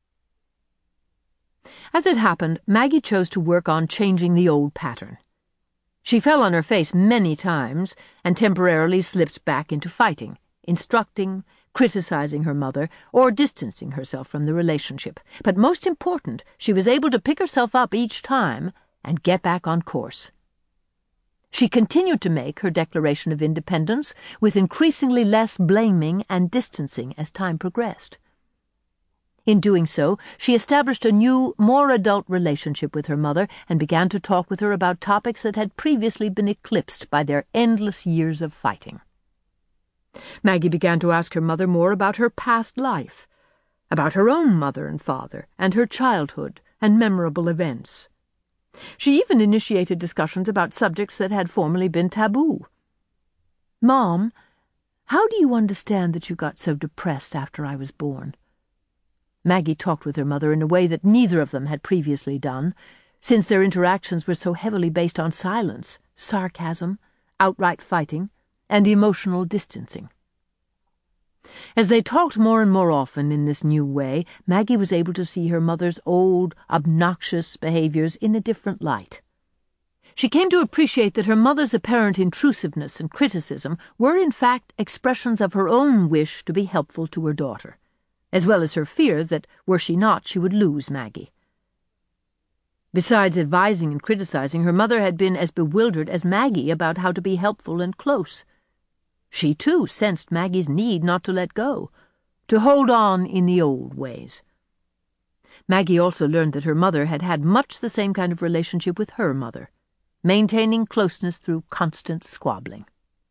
As it happened, Maggie chose to work on changing the old pattern. She fell on her face many times and temporarily slipped back into fighting, instructing, criticizing her mother, or distancing herself from the relationship. But most important, she was able to pick herself up each time and get back on course. She continued to make her declaration of independence with increasingly less blaming and distancing as time progressed. In doing so, she established a new, more adult relationship with her mother and began to talk with her about topics that had previously been eclipsed by their endless years of fighting. Maggie began to ask her mother more about her past life, about her own mother and father, and her childhood and memorable events. She even initiated discussions about subjects that had formerly been taboo. "Mom, how do you understand that you got so depressed after I was born?" Maggie talked with her mother in a way that neither of them had previously done, since their interactions were so heavily based on silence, sarcasm, outright fighting, and emotional distancing. As they talked more and more often in this new way, Maggie was able to see her mother's old, obnoxious behaviors in a different light. She came to appreciate that her mother's apparent intrusiveness and criticism were in fact expressions of her own wish to be helpful to her daughter, as well as her fear that, were she not, she would lose Maggie. Besides advising and criticizing, her mother had been as bewildered as Maggie about how to be helpful and close. She, too, sensed Maggie's need not to let go, to hold on in the old ways. Maggie also learned that her mother had had much the same kind of relationship with her mother, maintaining closeness through constant squabbling.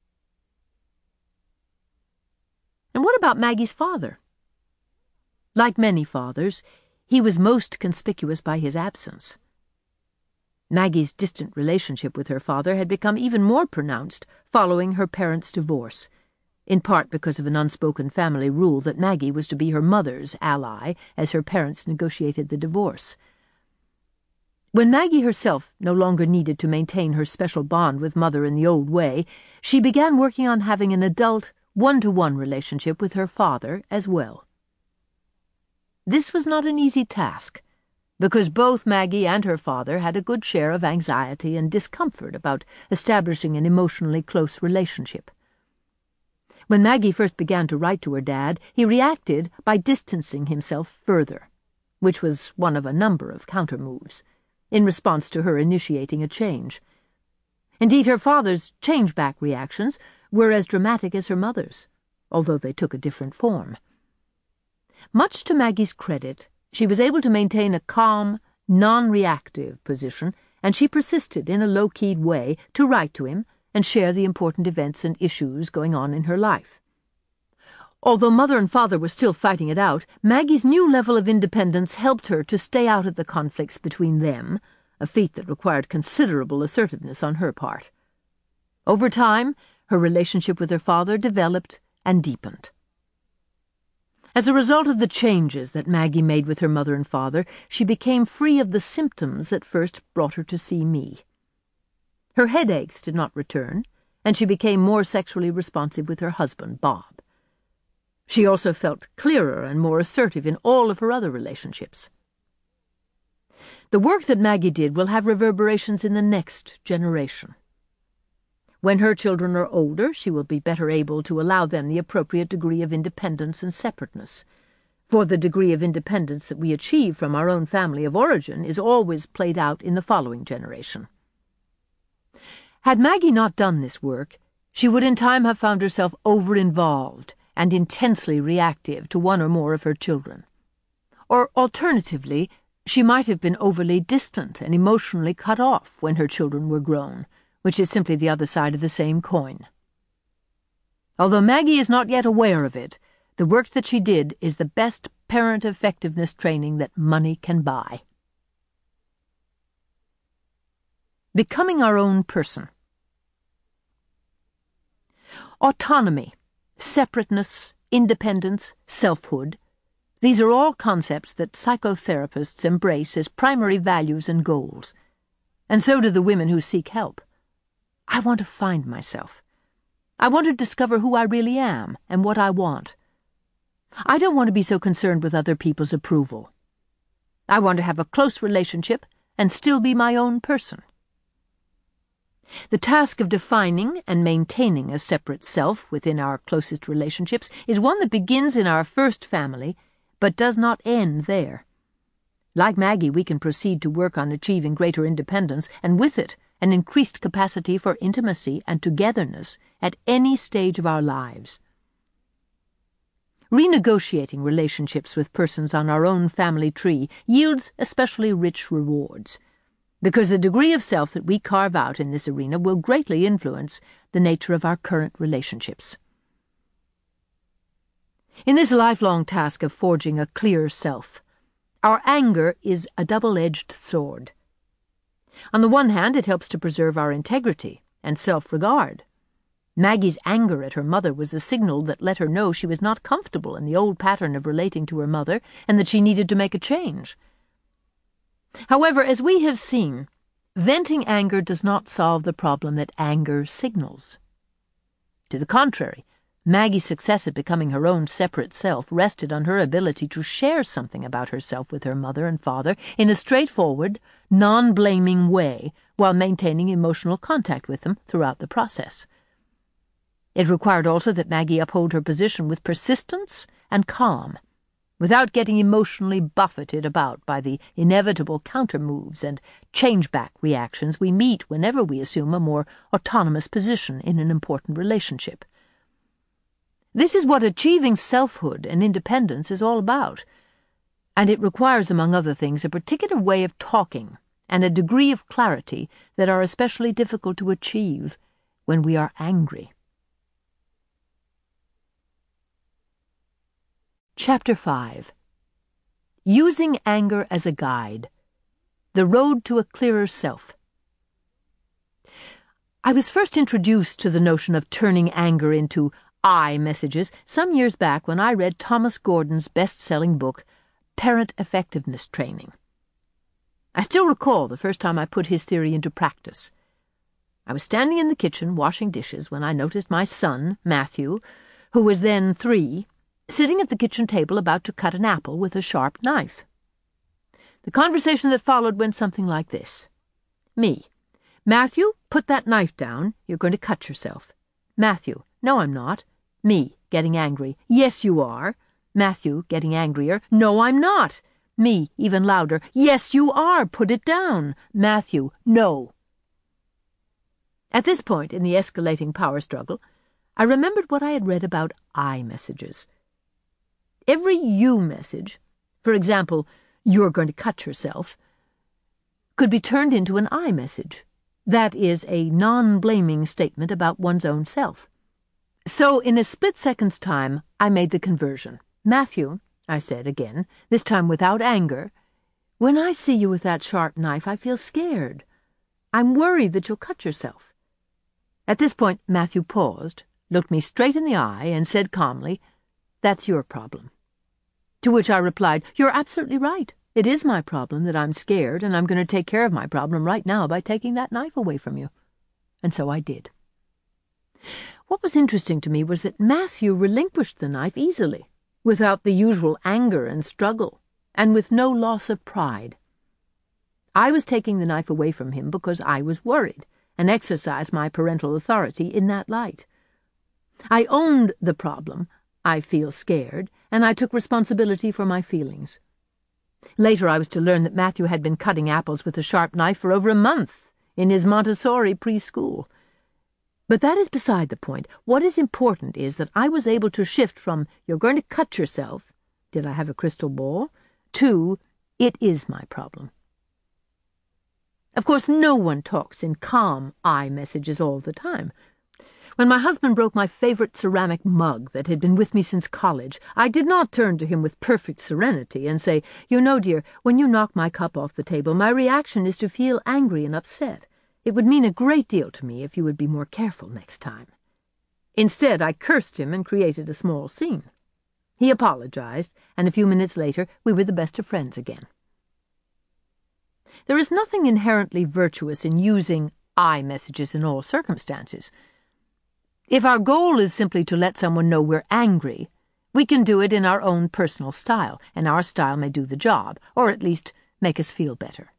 And what about Maggie's father? Like many fathers, he was most conspicuous by his absence. Maggie's distant relationship with her father had become even more pronounced following her parents' divorce, in part because of an unspoken family rule that Maggie was to be her mother's ally as her parents negotiated the divorce. When Maggie herself no longer needed to maintain her special bond with Mother in the old way, she began working on having an adult, one-to-one relationship with her father as well. This was not an easy task, because both Maggie and her father had a good share of anxiety and discomfort about establishing an emotionally close relationship. When Maggie first began to write to her dad, he reacted by distancing himself further, which was one of a number of counter-moves, in response to her initiating a change. Indeed, her father's change-back reactions were as dramatic as her mother's, although they took a different form. Much to Maggie's credit, she was able to maintain a calm, non-reactive position, and she persisted in a low-keyed way to write to him and share the important events and issues going on in her life. Although Mother and Father were still fighting it out, Maggie's new level of independence helped her to stay out of the conflicts between them, a feat that required considerable assertiveness on her part. Over time, her relationship with her father developed and deepened. As a result of the changes that Maggie made with her mother and father, she became free of the symptoms that first brought her to see me. Her headaches did not return, and she became more sexually responsive with her husband, Bob. She also felt clearer and more assertive in all of her other relationships. The work that Maggie did will have reverberations in the next generation. When her children are older, she will be better able to allow them the appropriate degree of independence and separateness, for the degree of independence that we achieve from our own family of origin is always played out in the following generation. Had Maggie not done this work, she would in time have found herself over-involved and intensely reactive to one or more of her children. Or, alternatively, she might have been overly distant and emotionally cut off when her children were grown, which is simply the other side of the same coin. Although Maggie is not yet aware of it, the work that she did is the best parent effectiveness training that money can buy. Becoming our own person. Autonomy, separateness, independence, selfhood, these are all concepts that psychotherapists embrace as primary values and goals, and so do the women who seek help. I want to find myself. I want to discover who I really am and what I want. I don't want to be so concerned with other people's approval. I want to have a close relationship and still be my own person. The task of defining and maintaining a separate self within our closest relationships is one that begins in our first family, but does not end there. Like Maggie, we can proceed to work on achieving greater independence, and with it, an increased capacity for intimacy and togetherness at any stage of our lives. Renegotiating relationships with persons on our own family tree yields especially rich rewards, because the degree of self that we carve out in this arena will greatly influence the nature of our current relationships. In this lifelong task of forging a clear self, our anger is a double-edged sword. On the one hand, it helps to preserve our integrity and self-regard. Maggie's anger at her mother was the signal that let her know she was not comfortable in the old pattern of relating to her mother and that she needed to make a change. However, as we have seen, venting anger does not solve the problem that anger signals. To the contrary, Maggie's success at becoming her own separate self rested on her ability to share something about herself with her mother and father in a straightforward, non-blaming way while maintaining emotional contact with them throughout the process. It required also that Maggie uphold her position with persistence and calm, without getting emotionally buffeted about by the inevitable counter-moves and change-back reactions we meet whenever we assume a more autonomous position in an important relationship. This is what achieving selfhood and independence is all about, and it requires, among other things, a particular way of talking and a degree of clarity that are especially difficult to achieve when we are angry. Chapter 5. Using Anger as a Guide. The Road to a Clearer Self. I was first introduced to the notion of turning anger into I messages some years back when I read Thomas Gordon's best-selling book, Parent Effectiveness Training. I still recall the first time I put his theory into practice. I was standing in the kitchen washing dishes when I noticed my son, Matthew, who was then 3, sitting at the kitchen table about to cut an apple with a sharp knife. The conversation that followed went something like this. Me: Matthew, put that knife down. You're going to cut yourself. Matthew: No, I'm not. Me, getting angry. Yes, you are. Matthew, getting angrier. No, I'm not. Me, even louder. Yes, you are. Put it down. Matthew: No. At this point in the escalating power struggle, I remembered what I had read about I messages. Every you message, for example, you're going to cut yourself, could be turned into an I message. That is a non-blaming statement about one's own self. So in a split second's time, I made the conversion. Matthew, I said again, this time without anger, when I see you with that sharp knife, I feel scared. I'm worried that you'll cut yourself. At this point, Matthew paused, looked me straight in the eye, and said calmly, That's your problem. To which I replied, You're absolutely right. It is my problem that I'm scared, and I'm going to take care of my problem right now by taking that knife away from you. and so I did. What was interesting to me was that Matthew relinquished the knife easily, without the usual anger and struggle, and with no loss of pride. I was taking the knife away from him because I was worried, and exercised my parental authority in that light. I owned the problem, I feel scared, and I took responsibility for my feelings. Later I was to learn that Matthew had been cutting apples with a sharp knife for over a month in his Montessori preschool. But that is beside the point. What is important is that I was able to shift from, "You're going to cut yourself, did I have a crystal ball?" to, "It is my problem." Of course, no one talks in calm I messages all the time. When my husband broke my favorite ceramic mug that had been with me since college, I did not turn to him with perfect serenity and say, "You know, dear, when you knock my cup off the table, my reaction is to feel angry and upset. It would mean a great deal to me if you would be more careful next time." Instead, I cursed him and created a small scene. He apologized, and a few minutes later we were the best of friends again. There is nothing inherently virtuous in using I messages in all circumstances. If our goal is simply to let someone know we're angry, we can do it in our own personal style, and our style may do the job, or at least make us feel better.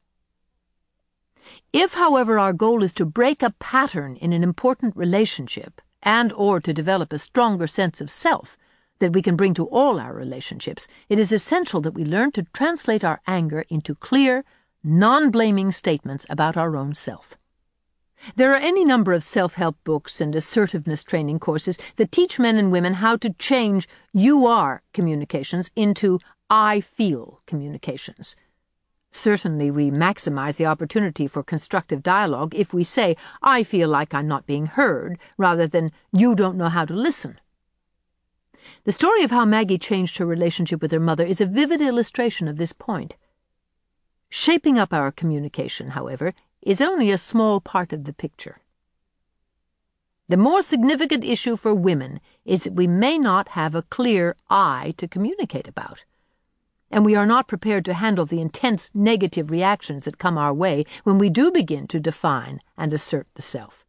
If, however, our goal is to break a pattern in an important relationship and/or to develop a stronger sense of self that we can bring to all our relationships, it is essential that we learn to translate our anger into clear, non-blaming statements about our own self. There are any number of self-help books and assertiveness training courses that teach men and women how to change "you are" communications into "I feel" communications. Certainly we maximize the opportunity for constructive dialogue if we say, "I feel like I'm not being heard," rather than "you don't know how to listen." The story of how Maggie changed her relationship with her mother is a vivid illustration of this point. Shaping up our communication, however, is only a small part of the picture. The more significant issue for women is that we may not have a clear I to communicate about, and we are not prepared to handle the intense negative reactions that come our way when we do begin to define and assert the self.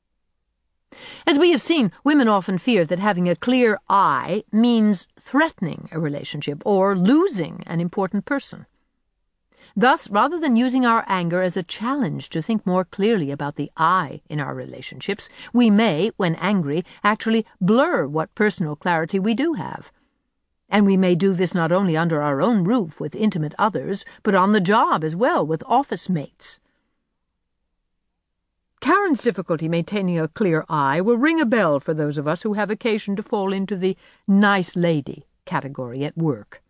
As we have seen, women often fear that having a clear I means threatening a relationship or losing an important person. Thus, rather than using our anger as a challenge to think more clearly about the I in our relationships, we may, when angry, actually blur what personal clarity we do have. And we may do this not only under our own roof with intimate others, but on the job as well with office mates. Karen's difficulty maintaining a clear I will ring a bell for those of us who have occasion to fall into the nice lady category at work.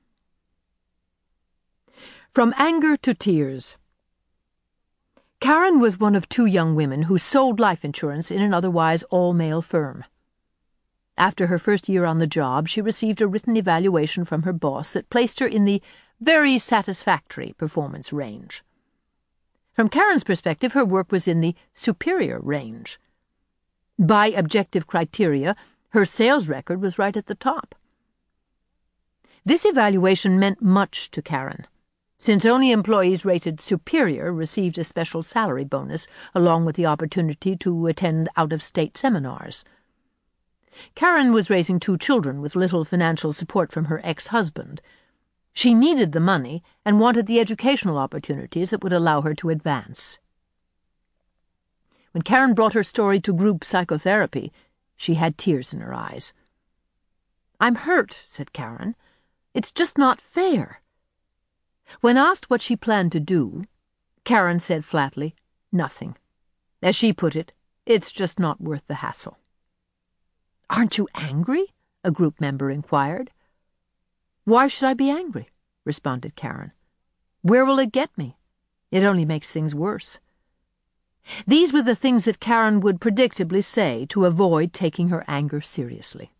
From anger to tears. Karen was one of 2 young women who sold life insurance in an otherwise all-male firm. After her first year on the job, she received a written evaluation from her boss that placed her in the very satisfactory performance range. From Karen's perspective, her work was in the superior range. By objective criteria, her sales record was right at the top. This evaluation meant much to Karen, since only employees rated superior received a special salary bonus, along with the opportunity to attend out-of-state seminars. Karen was raising 2 children with little financial support from her ex-husband. She needed the money and wanted the educational opportunities that would allow her to advance. When Karen brought her story to group psychotherapy, she had tears in her eyes. "I'm hurt," said Karen. "It's just not fair." When asked what she planned to do, Karen said flatly, "Nothing. As she put it, it's just not worth the hassle." "Aren't you angry?" a group member inquired. "Why should I be angry?" responded Karen. "Where will it get me? It only makes things worse." These were the things that Karen would predictably say to avoid taking her anger seriously.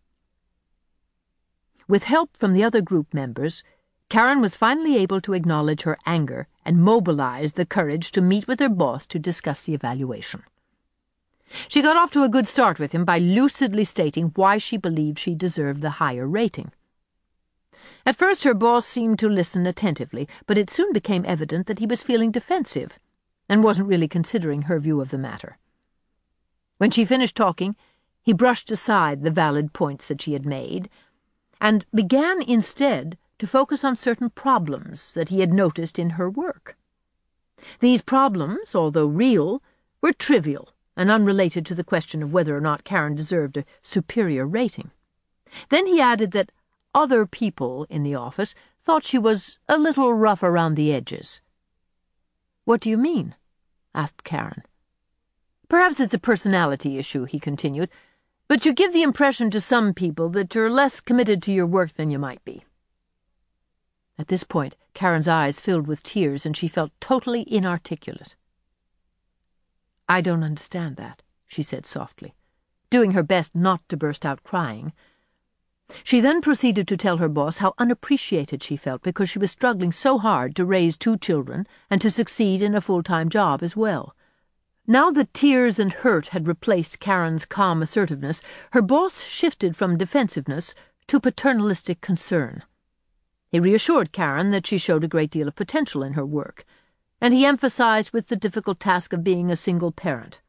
With help from the other group members, Karen was finally able to acknowledge her anger and mobilize the courage to meet with her boss to discuss the evaluation. She got off to a good start with him by lucidly stating why she believed she deserved the higher rating. At first her boss seemed to listen attentively, but it soon became evident that he was feeling defensive and wasn't really considering her view of the matter. When she finished talking, he brushed aside the valid points that she had made and began instead to focus on certain problems that he had noticed in her work. These problems, although real, were trivial and unrelated to the question of whether or not Karen deserved a superior rating. Then he added that other people in the office thought she was a little rough around the edges. "What do you mean?" asked Karen. "Perhaps it's a personality issue," he continued, "but you give the impression to some people that you're less committed to your work than you might be." At this point, Karen's eyes filled with tears and she felt totally inarticulate. "I don't understand that," she said softly, doing her best not to burst out crying. She then proceeded to tell her boss how unappreciated she felt because she was struggling so hard to raise 2 children and to succeed in a full-time job as well. Now that tears and hurt had replaced Karen's calm assertiveness, her boss shifted from defensiveness to paternalistic concern. He reassured Karen that she showed a great deal of potential in her work, and he emphasized with the difficult task of being a single parent.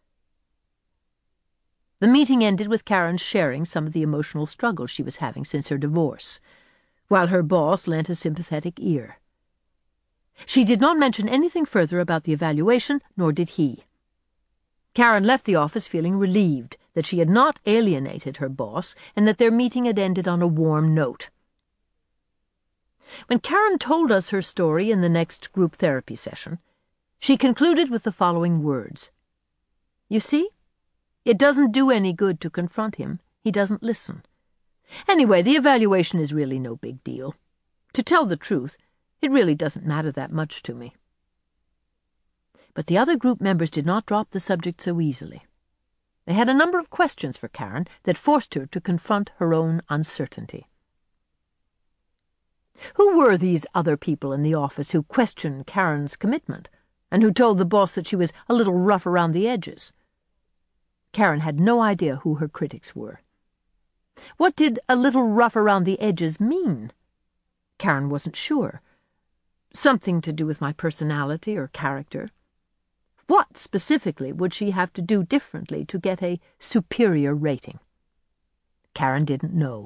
The meeting ended with Karen sharing some of the emotional struggles she was having since her divorce, while her boss lent a sympathetic ear. She did not mention anything further about the evaluation, nor did he. Karen left the office feeling relieved that she had not alienated her boss and that their meeting had ended on a warm note. When Karen told us her story in the next group therapy session, she concluded with the following words: "You see? It doesn't do any good to confront him. He doesn't listen. Anyway, the evaluation is really no big deal. To tell the truth, it really doesn't matter that much to me." But the other group members did not drop the subject so easily. They had a number of questions for Karen that forced her to confront her own uncertainty. Who were these other people in the office who questioned Karen's commitment and who told the boss that she was a little rough around the edges? Karen had no idea who her critics were. What did a little rough around the edges mean? Karen wasn't sure. Something to do with my personality or character. What specifically would she have to do differently to get a superior rating? Karen didn't know.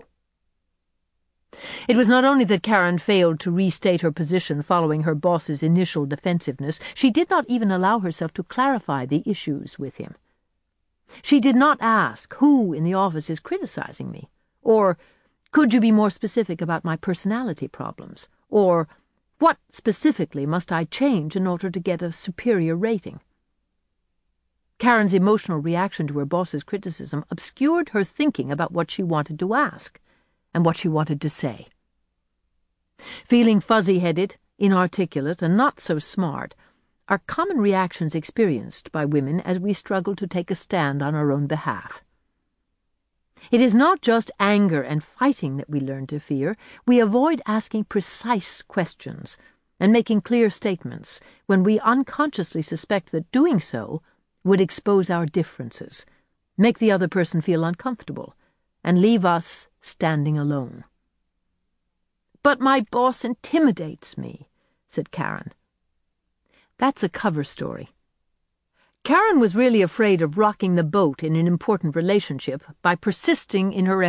It was not only that Karen failed to restate her position following her boss's initial defensiveness, she did not even allow herself to clarify the issues with him. She did not ask, "Who in the office is criticizing me?" Or, "Could you be more specific about my personality problems?" Or, "What specifically must I change in order to get a superior rating?" Karen's emotional reaction to her boss's criticism obscured her thinking about what she wanted to ask and what she wanted to say. Feeling fuzzy-headed, inarticulate, and not so smart are common reactions experienced by women as we struggle to take a stand on our own behalf. It is not just anger and fighting that we learn to fear. We avoid asking precise questions and making clear statements when we unconsciously suspect that doing so would expose our differences, make the other person feel uncomfortable, and leave us standing alone. "But my boss intimidates me," said Karen. That's a cover story. Karen was really afraid of rocking the boat in an important relationship by persisting in her